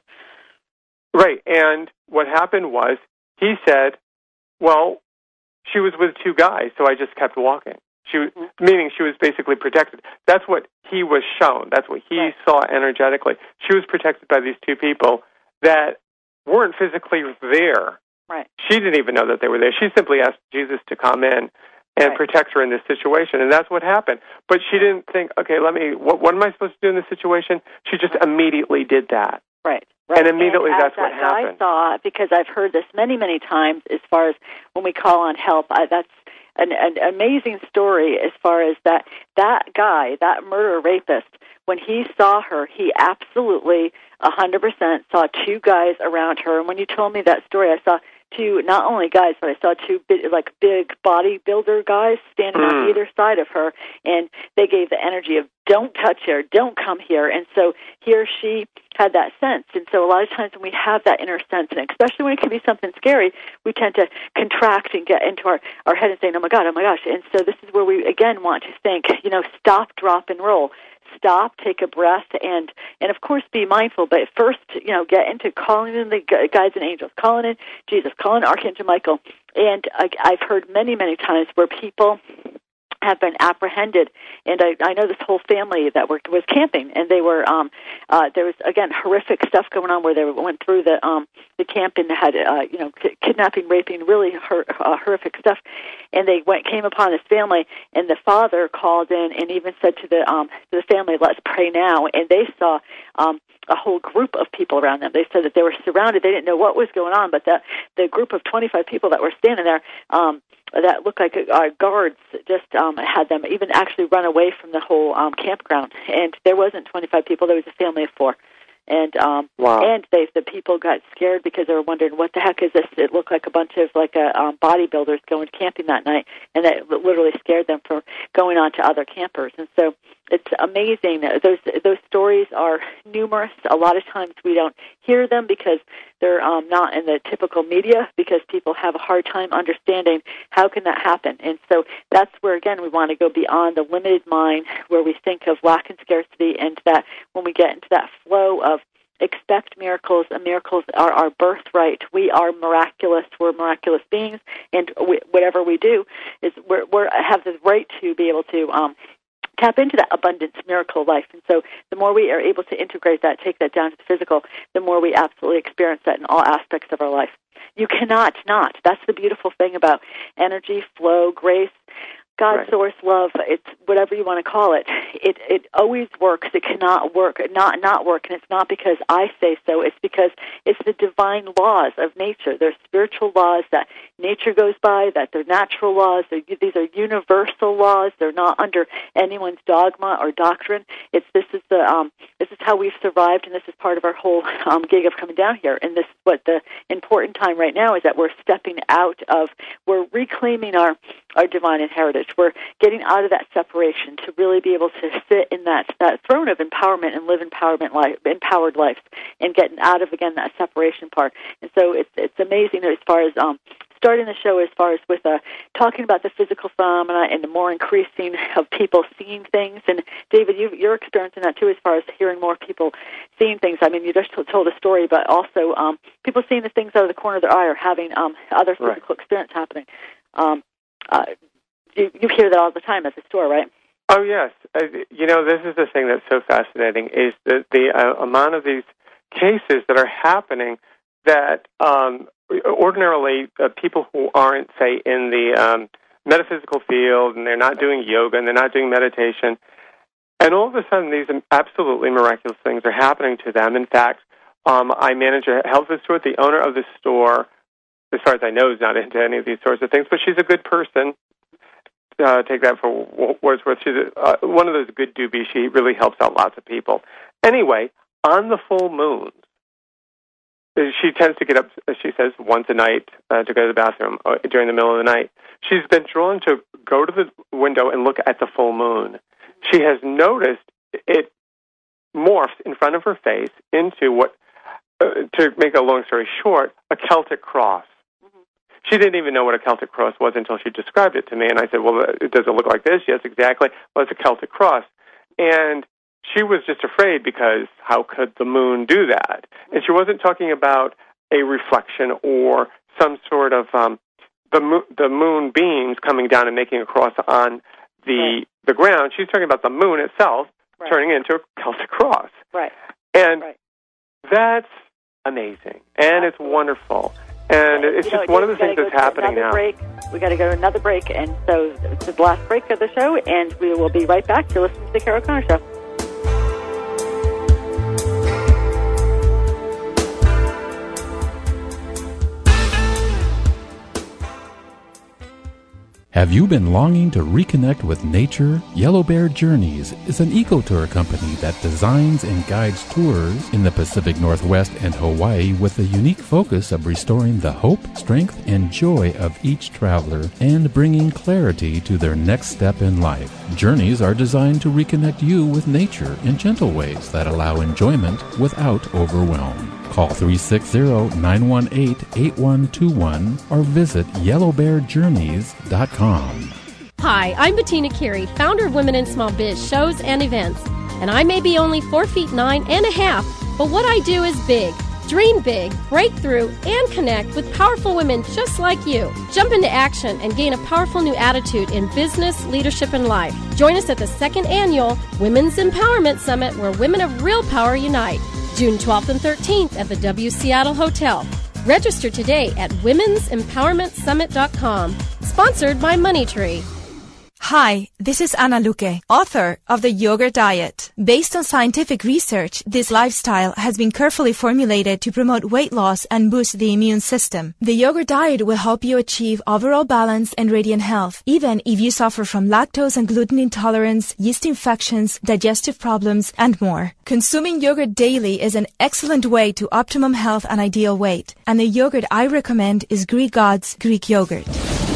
Right. And what happened was he said, "Well, she was with two guys, so I just kept walking." She, mm-hmm. meaning she was basically protected. That's what he was shown. That's what he right. saw energetically. She was protected by these two people that weren't physically there. Right. She didn't even know that they were there. She simply asked Jesus to come in and right. protect her in this situation, and that's what happened. But she didn't think, okay, let me, what, what am I supposed to do in this situation? She just immediately did that. Right. Right. And immediately and that's that what happened. I saw, because I've heard this many, many times as far as when we call on help, I, that's an, an amazing story as far as that, that guy, that murder rapist, when he saw her, he absolutely one hundred percent saw two guys around her. And when you told me that story, I saw two, not only guys, but I saw two big, like big bodybuilder guys standing mm. on either side of her, and they gave the energy of, don't touch her, don't come here. And so here she had that sense. And so a lot of times when we have that inner sense, and especially when it can be something scary, we tend to contract and get into our, our head and saying, oh my God, oh my gosh. And so this is where we, again, want to think, you know, stop, drop, and roll. Stop, take a breath, and, and of course be mindful. But first, you know, get into calling in the guides and angels, calling in Jesus, calling Archangel Michael. And I, I've heard many, many times where people have been apprehended, and I, I know this whole family that were, was camping, and they were um, uh, there was again horrific stuff going on where they went through the um, the camp and had uh, you know k- kidnapping, raping, really hor- uh, horrific stuff, and they went came upon this family, and the father called in and even said to the um, to the family, "Let's pray now," and they saw um, a whole group of people around them. They said that they were surrounded; they didn't know what was going on, but that the group of twenty-five people that were standing there. Um, that looked like uh, guards just um, had them even actually run away from the whole um, campground. And there wasn't twenty-five people. There was a family of four. And um, wow. and they, the people got scared because they were wondering, what the heck is this? It looked like a bunch of like a, um, bodybuilders going camping that night. And that literally scared them from going on to other campers. And so it's amazing. Those those stories are numerous. A lot of times we don't hear them because they're um, not in the typical media, because people have a hard time understanding how can that happen. And so that's where, again, we want to go beyond the limited mind where we think of lack and scarcity, and that when we get into that flow of expect miracles, and miracles are our birthright. We are miraculous. We're miraculous beings, and we, whatever we do is we're, we're have the right to be able to um, tap into that abundance miracle life. And so the more we are able to integrate that, take that down to the physical, the more we absolutely experience that in all aspects of our life. You cannot not. That's the beautiful thing about energy, flow, grace. God, Right. source, love, it's whatever you want to call it. It it always works. It cannot work, not not work, and it's not because I say so. It's because it's the divine laws of nature. They're spiritual laws that nature goes by, that they're natural laws. They're, these are universal laws. They're not under anyone's dogma or doctrine. It's this is the um, this is how we've survived, and this is part of our whole um, gig of coming down here. And this is what the important time right now is, that we're stepping out of, we're reclaiming our our divine inheritance. We're getting out of that separation to really be able to sit in that that throne of empowerment and live empowerment life, empowered lives, and getting out of, again, that separation part. And so it's it's amazing as far as um, starting the show, as far as with uh, talking about the physical phenomena and the more increasing of people seeing things. And David, you, you're experiencing that too, as far as hearing more people seeing things. I mean, you just told a story, but also um, people seeing the things out of the corner of their eye or having um, other physical Right. experience happening. Um, uh, you, you hear that all the time at the store, right? Oh, yes. Uh, you know, this is the thing that's so fascinating, is the, the uh, amount of these cases that are happening that um, ordinarily uh, people who aren't, say, in the um, metaphysical field, and they're not doing yoga, and they're not doing meditation, and all of a sudden these absolutely miraculous things are happening to them. In fact, um, I manage a health food store. The owner of the store, as far as I know, is not into any of these sorts of things, but she's a good person. Uh, take that for what it's worth. She's a, uh, one of those good doobies. She really helps out lots of people. Anyway, on the full moon, she tends to get up, she says, once a night uh, to go to the bathroom uh, during the middle of the night. She's been drawn to go to the window and look at the full moon. She has noticed it morphs in front of her face into what, uh, to make a long story short, a Celtic cross. She didn't even know what a Celtic cross was until she described it to me, and I said, well, does it look like this? Yes, exactly. Well, it's a Celtic cross. And she was just afraid, because how could the moon do that? And she wasn't talking about a reflection or some sort of um, the, mo- the moon beams coming down and making a cross on the right. the ground. She's talking about the moon itself right. turning into a Celtic cross. Right. And right. that's amazing, and Absolutely. It's wonderful. And right. it's you just know, one of the things that's happening now. Break. We got to go to another break, and so this is the last break of the show, and we will be right back. You're listening to the Carol Connor Show. Have you been longing to reconnect with nature? Yellow Bear Journeys is an eco-tour company that designs and guides tours in the Pacific Northwest and Hawaii with the unique focus of restoring the hope, strength, and joy of each traveler and bringing clarity to their next step in life. Journeys are designed to reconnect you with nature in gentle ways that allow enjoyment without overwhelm. Call three six zero, nine one eight, eight one two one or visit yellow bear journeys dot com. Hi, I'm Bettina Carey, founder of Women in Small Biz shows and events. And I may be only four feet nine and a half, but what I do is big. Dream big, break through, and connect with powerful women just like you. Jump into action and gain a powerful new attitude in business, leadership, and life. Join us at the second annual Women's Empowerment Summit, where women of real power unite. June twelfth and thirteenth at the W Seattle Hotel. Register today at womens empowerment summit dot com. Sponsored by MoneyTree. Hi, this is Ana Luque, author of The Yogurt Diet. Based on scientific research, this lifestyle has been carefully formulated to promote weight loss and boost the immune system. The Yogurt Diet will help you achieve overall balance and radiant health, even if you suffer from lactose and gluten intolerance, yeast infections, digestive problems, and more. Consuming yogurt daily is an excellent way to optimum health and ideal weight. And the yogurt I recommend is Greek God's Greek Yogurt.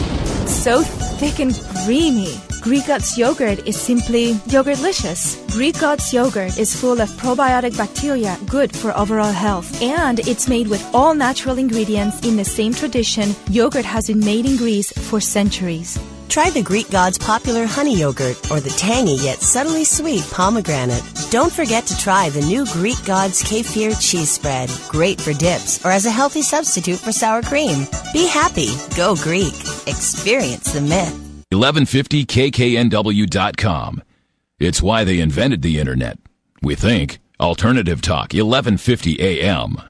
So thick and creamy. Greek God's yogurt is simply yogurtlicious. Greek God's yogurt is full of probiotic bacteria good for overall health. And it's made with all natural ingredients in the same tradition yogurt has been made in Greece for centuries. Try the Greek God's popular honey yogurt or the tangy yet subtly sweet pomegranate. Don't forget to try the new Greek God's kefir cheese spread. Great for dips or as a healthy substitute for sour cream. Be happy. Go Greek. Experience the myth. eleven fifty K K N W dot com. It's why they invented the Internet. We think. Alternative Talk, eleven fifty A M.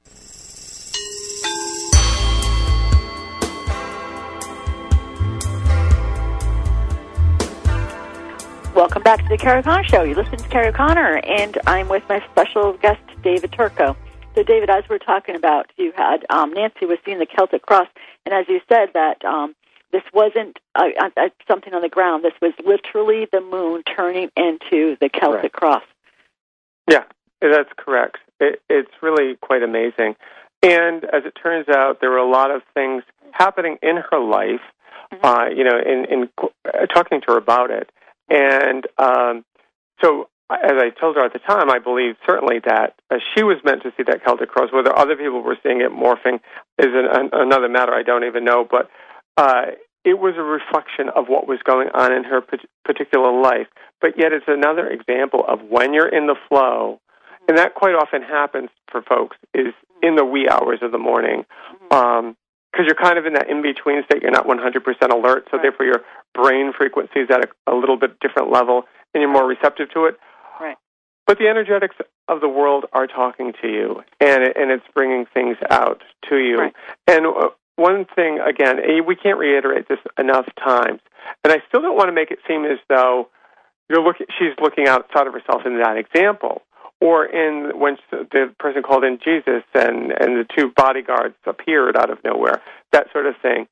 welcome back to the Carrie O'Connor Show. You listen to Carrie O'Connor, and I'm with my special guest, David Turco. So, David, as we're talking about, you had um, Nancy was seeing the Celtic cross, and as you said, that um, this wasn't uh, uh, something on the ground. This was literally the moon turning into the Celtic right. cross. Yeah, that's correct. It, it's really quite amazing. And as it turns out, there were a lot of things happening in her life, mm-hmm. uh, you know, in, in uh, talking to her about it. And um, so, as I told her at the time, I believe certainly that uh, she was meant to see that Celtic cross. Whether other people were seeing it morphing is an, an, another matter. I don't even know. But uh, it was a reflection of what was going on in her particular life. But yet it's another example of when you're in the flow, and that quite often happens for folks, is in the wee hours of the morning, because um, you're kind of in that in-between state. You're not one hundred percent alert, so right. therefore your brain frequency is at a, a little bit different level, and you're more receptive to it. Right. But the energetics of the world are talking to you, and it, and it's bringing things out to you. Right. And uh, one thing, again, we can't reiterate this enough times, and I still don't want to make it seem as though you're looking, she's looking outside of herself in that example. Or in when the person called in Jesus and, and the two bodyguards appeared out of nowhere, that sort of thing.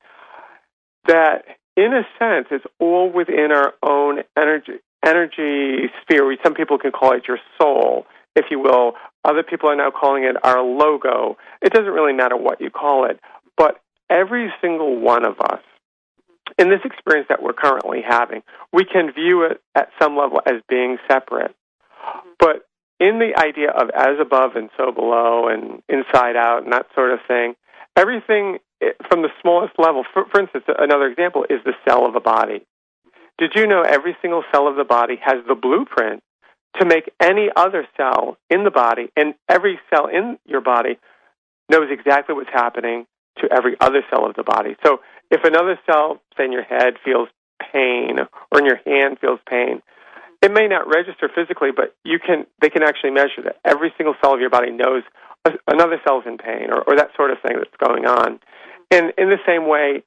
That, in a sense, it's all within our own energy energy sphere. Some people can call it your soul, if you will. Other people are now calling it our logo. It doesn't really matter what you call it. But every single one of us, in this experience that we're currently having, we can view it at some level as being separate. But in the idea of as above and so below and inside out and that sort of thing, everything from the smallest level, for, for instance, another example is the cell of a body. Did you know every single cell of the body has the blueprint to make any other cell in the body, and every cell in your body knows exactly what's happening to every other cell of the body? So if another cell, say in your head, feels pain or in your hand feels pain, it may not register physically, but you can. They can actually measure that. Every single cell of your body knows another cell's in pain, or, or that sort of thing that's going on. And in the same way,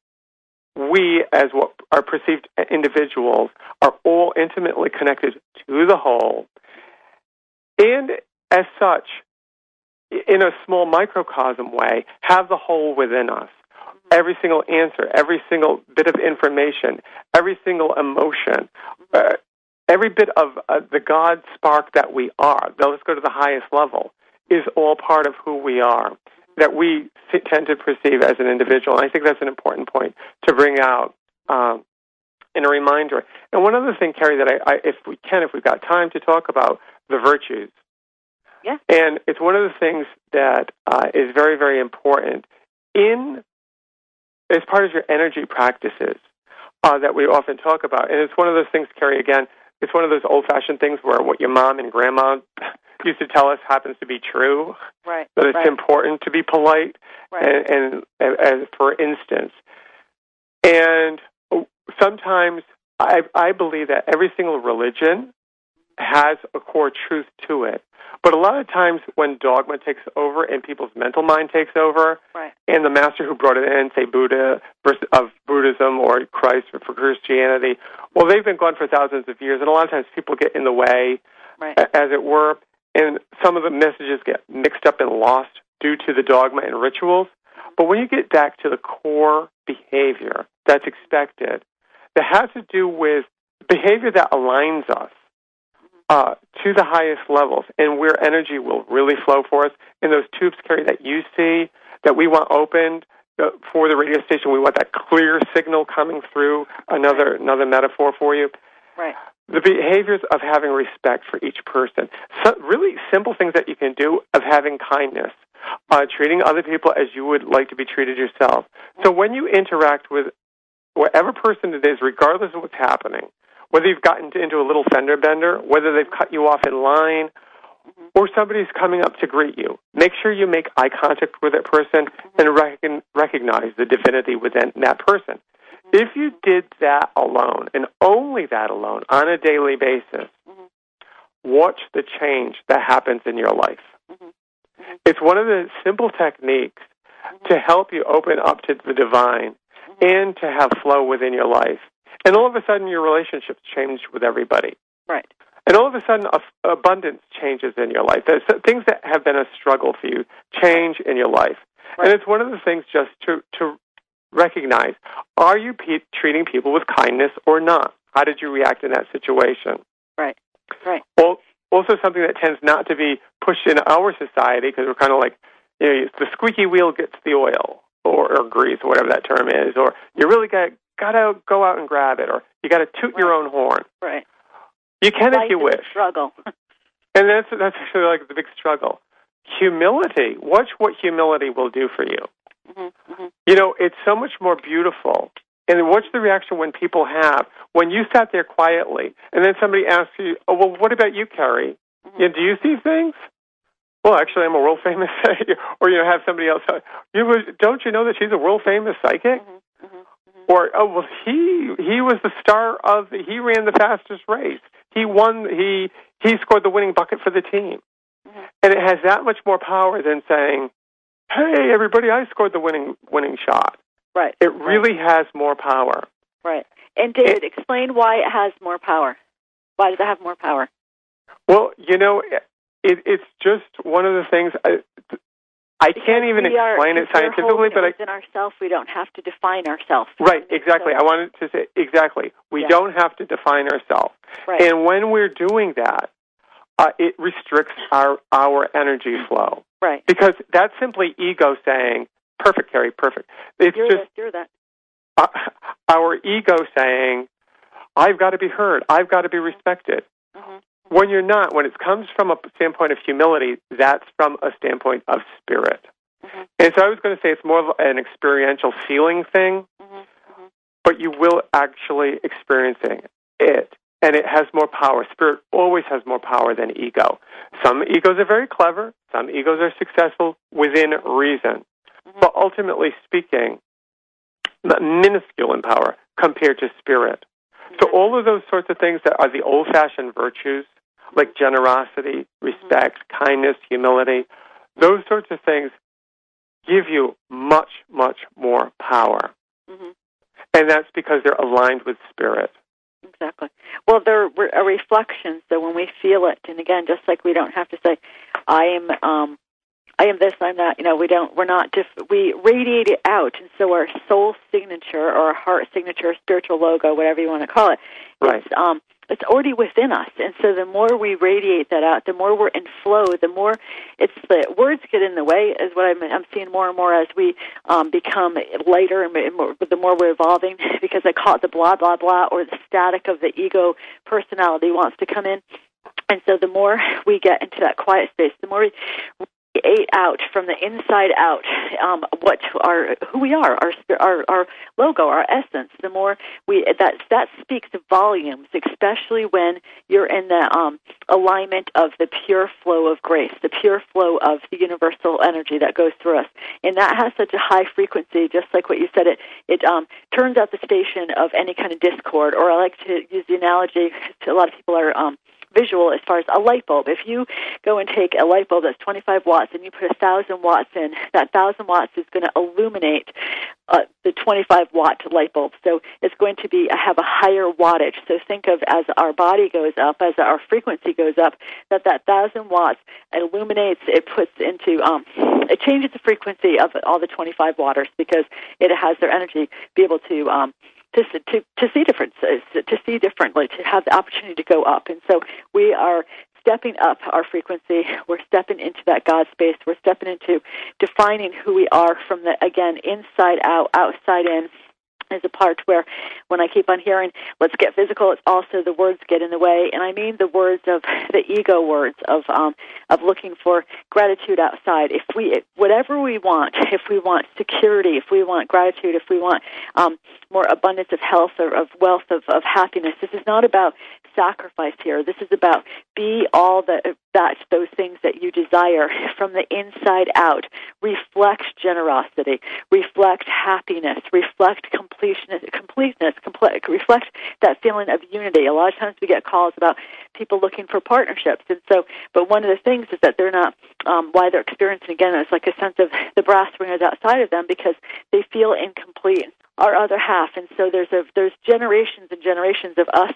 we, as what are perceived individuals, are all intimately connected to the whole. And as such, in a small microcosm way, have the whole within us. Every single answer, every single bit of information, every single emotion, uh, every bit of uh, the God spark that we are, though let's go to the highest level, is all part of who we are, that we tend to perceive as an individual. And I think that's an important point to bring out um, in a reminder. And one other thing, Carrie, that I, I, if we can, if we've got time to talk about the virtues. Yeah. And it's one of the things that uh, is very, very important in as part of your energy practices uh, that we often talk about. And it's one of those things, Carrie, again, it's one of those old-fashioned things where what your mom and grandma used to tell us happens to be true. Right. That it's right. important to be polite. Right. And, and, and as for instance, and sometimes I, I believe that every single religion has a core truth to it. But a lot of times when dogma takes over and people's mental mind takes over, right. and the master who brought it in, say Buddha versus, of Buddhism or Christ for, for Christianity, well, they've been gone for thousands of years, and a lot of times people get in the way, right. as it were, and some of the messages get mixed up and lost due to the dogma and rituals. But when you get back to the core behavior that's expected, that has to do with behavior that aligns us Uh, to the highest levels, and where energy will really flow for us. In those tubes, Carrie, that you see, that we want opened uh, for the radio station, we want that clear signal coming through. Another another metaphor for you. Right. The behaviors of having respect for each person. So really simple things that you can do of having kindness, uh, treating other people as you would like to be treated yourself. So when you interact with whatever person it is, regardless of what's happening, whether you've gotten into a little fender bender, whether they've cut you off in line, mm-hmm. or somebody's coming up to greet you, make sure you make eye contact with that person mm-hmm. and rec- recognize the divinity within that person. Mm-hmm. If you did that alone, and only that alone, on a daily basis, mm-hmm. watch the change that happens in your life. Mm-hmm. Mm-hmm. It's one of the simple techniques mm-hmm. to help you open up to the divine mm-hmm. and to have flow within your life. And all of a sudden, your relationships change with everybody. Right. And all of a sudden, a, abundance changes in your life. There's things that have been a struggle for you change in your life. Right. And it's one of the things just to, to recognize, are you pe- treating people with kindness or not? How did you react in that situation? Right, right. Well, also something that tends not to be pushed in our society, because we're kind of like, you know, the squeaky wheel gets the oil, or, or grease, or whatever that term is, or you really got got to go out and grab it, or you got to toot right. your own horn. Right. You can Life if you is wish. A struggle. And that's that's actually like the big struggle. Humility. Watch what humility will do for you. Mm-hmm, mm-hmm. You know, it's so much more beautiful. And watch the reaction when people have. When you sat there quietly, and then somebody asks you, oh, well, what about you, Carrie? Mm-hmm. You know, do you see things? Well, actually, I'm a world famous, or, you know, have somebody else, you don't you know that she's a world famous psychic? Mm-hmm, mm-hmm, mm-hmm. Or, oh, well, he he was the star of, the, he ran the fastest race. He won, he he scored the winning bucket for the team. Mm-hmm. And it has that much more power than saying, hey, everybody, I scored the winning winning shot. Right. It really right. has more power. Right. And David, it, explain why it has more power. Why does it have more power? Well, you know, it, it, it's just one of the things, I, I can't even explain are, it scientifically, but I... within ourselves, we don't have to define ourselves. Right, exactly. So, I wanted to say, exactly. We yeah. don't have to define ourselves. Right. And when we're doing that, uh, it restricts our, our energy flow. Right. Because that's simply ego saying, perfect, Carrie, perfect. It's you're just this, you're that. Uh, our ego saying, I've got to be heard, I've got to be respected. Mm-hmm. When you're not, when it comes from a standpoint of humility, that's from a standpoint of spirit. Mm-hmm. And so I was going to say it's more of an experiential feeling thing, mm-hmm. Mm-hmm. but you will actually experiencing it. And it has more power. Spirit always has more power than ego. Some egos are very clever. Some egos are successful within reason. Mm-hmm. But ultimately speaking, minuscule in power compared to spirit. Mm-hmm. So all of those sorts of things that are the old-fashioned virtues, like generosity, respect, mm-hmm. kindness, humility, those sorts of things give you much, much more power. Mm-hmm. And that's because they're aligned with spirit. Exactly. Well, they're a reflection, so when we feel it, and again, just like we don't have to say, I am um, I am this, I'm that, you know, we don't, we're not, diff- we radiate it out, and so our soul signature, or our heart signature, spiritual logo, whatever you want to call it, right. it's, um, it's already within us, and so the more we radiate that out, the more we're in flow, the more it's the words get in the way, is what I'm, I'm seeing more and more as we um, become lighter and more, the more we're evolving, because I call it the blah, blah, blah, or the static of the ego personality wants to come in, and so the more we get into that quiet space, the more we radiate out from the inside out, um, what our who we are, our our our logo, our essence. The more we that that speaks volumes, especially when you're in the um, alignment of the pure flow of grace, the pure flow of the universal energy that goes through us, and that has such a high frequency. Just like what you said, it it um, turns out the station of any kind of discord. Or I like to use the analogy. A lot of people are. Um, visual as far as a light bulb. If you go and take a light bulb that's twenty-five watts and you put one thousand watts in, that one thousand watts is going to illuminate uh, the twenty-five watt light bulb. So it's going to be have a higher wattage. So think of as our body goes up, as our frequency goes up, that that one thousand watts illuminates, it puts into, um, it changes the frequency of all the twenty-five watters because it has their energy be able to um, To, to to see differences, to see differently, to have the opportunity to go up. And so we are stepping up our frequency. We're stepping into that God space. We're stepping into defining who we are from the, again, inside out, outside in. Is a part where when I keep on hearing, let's get physical, it's also the words get in the way. And I mean the words of the ego words of um, of looking for gratitude outside. If we, whatever we want, if we want security, if we want gratitude, if we want um, more abundance of health or of wealth, of, of happiness, this is not about sacrifice here. This is about be all the, that, those things that you desire from the inside out. Reflect generosity, reflect happiness, reflect completeness, completeness, complete, reflect that feeling of unity. A lot of times we get calls about people looking for partnerships. And so, but one of the things is that they're not, um, why they're experiencing, again, it's like a sense of the brass ring is outside of them because they feel incomplete. Our other half, and so there's a there's generations and generations of us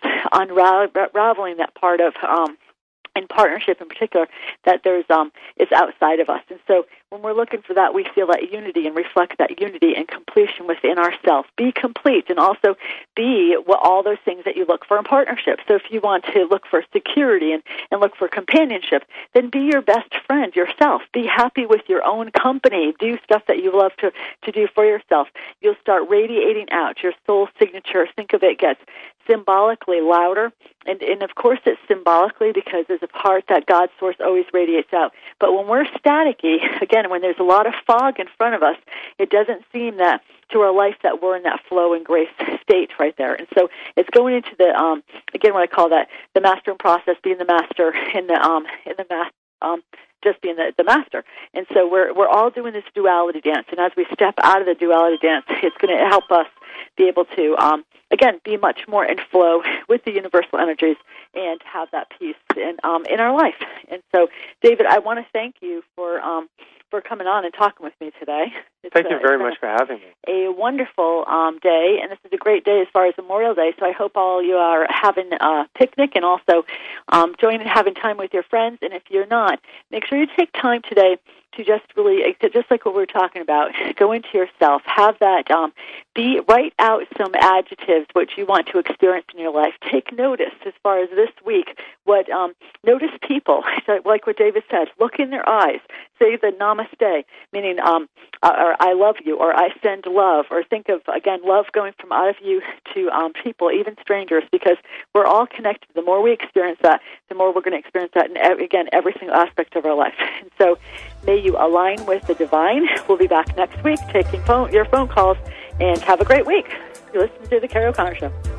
unraveling that part of um, in partnership in particular that there's um is outside of us. And so when we're looking for that, we feel that unity and reflect that unity and completion within ourselves. Be complete and also be what all those things that you look for in partnership. So if you want to look for security and, and look for companionship, then be your best friend yourself. Be happy with your own company. Do stuff that you love to, to do for yourself. You'll start radiating out. Your soul signature, think of it, gets symbolically louder. And, and of course it's symbolically because there's a part that God's source always radiates out. But when we're staticky, again, when there's a lot of fog in front of us, it doesn't seem that to our life that we're in that flow and grace state right there. And so it's going into the, um, again, what I call that, the mastering process, being the master in the, um, in the master, um, just being the, the master. And so we're, we're all doing this duality dance. And as we step out of the duality dance, it's going to help us be able to, um, again, be much more in flow with the universal energies and have that peace in, um, in our life. And so, David, I want to thank you for, um, for coming on and talking with me today. It's Thank a, you very much for having me. A wonderful um, day, and this is a great day as far as Memorial Day, so I hope all you are having a picnic and also um, joining having time with your friends, and if you're not, make sure you take time today to just really, just like what we were talking about, go into yourself, have that, um, be, write out some adjectives which you want to experience in your life. Take notice as far as this week, what, um, notice people, like what David said, look in their eyes, say the namaste, meaning, um, or I love you, or I send love, or think of, again, love going from out of you to um, people, even strangers, because we're all connected. The more we experience that, the more we're going to experience that in, again, every single aspect of our life. And so may you align with the divine. We'll be back next week taking phone, your phone calls, and have a great week. You listen to The Carrie O'Connor Show.